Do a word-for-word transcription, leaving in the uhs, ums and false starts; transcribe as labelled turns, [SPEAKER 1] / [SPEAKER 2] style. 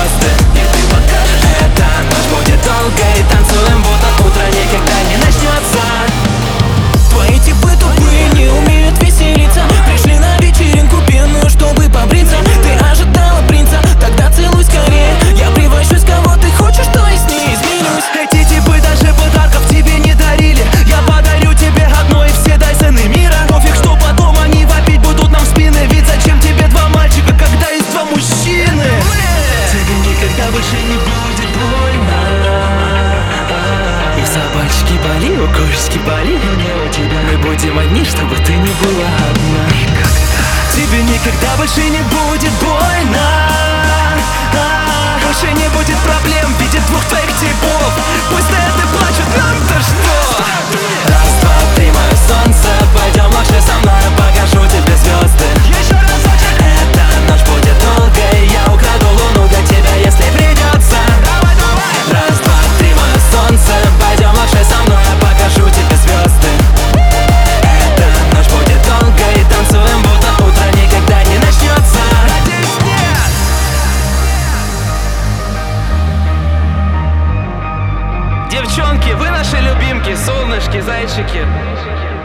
[SPEAKER 1] звезды. И ты покажешь. Эта ночь будет долгой, танцуем, будто утро никогда не начнется.
[SPEAKER 2] Твои типы тупые, не умеют веселиться. Пришли на вечеринку пьяную, чтобы побриться. Ты ожидала принца, тогда целуй скорее. Я превращусь, кого ты хочешь, то и с ней изменюсь.
[SPEAKER 3] Эти типы даже подарков тебе не дарили. Я подарю тебе одно и все Дайсоны мира. Пофиг, что потом они вопить будут нам в спины. Ведь зачем тебе два мальчика, когда есть два мужчины? Тебе никогда больше не будет больно.
[SPEAKER 1] И собачки боли, у кошечки боли, не у тебя. Мы будем одни, чтобы ты не была одна.
[SPEAKER 3] Тебе никогда больше не будет больно. Больше не будет проблем в виде двух твоих типов. Пусть на это плачут, нам-то что?
[SPEAKER 1] Раз, два, три, мое солнце, пойдем лучше со мной, покажу тебе звезды.
[SPEAKER 3] Еще разочек.
[SPEAKER 1] Эта ночь будет долгой, я украду луну для тебя, если придется.
[SPEAKER 3] Давай, давай.
[SPEAKER 1] Раз, два, три, мое солнце, пойдем лучше со мной, покажу тебе звезды. Эта ночь будет долгой, танцуем, будто утро никогда не начнется.
[SPEAKER 3] Надеюсь, нет.
[SPEAKER 2] Девчонки, вы наши любимки, солнышки, зайчики.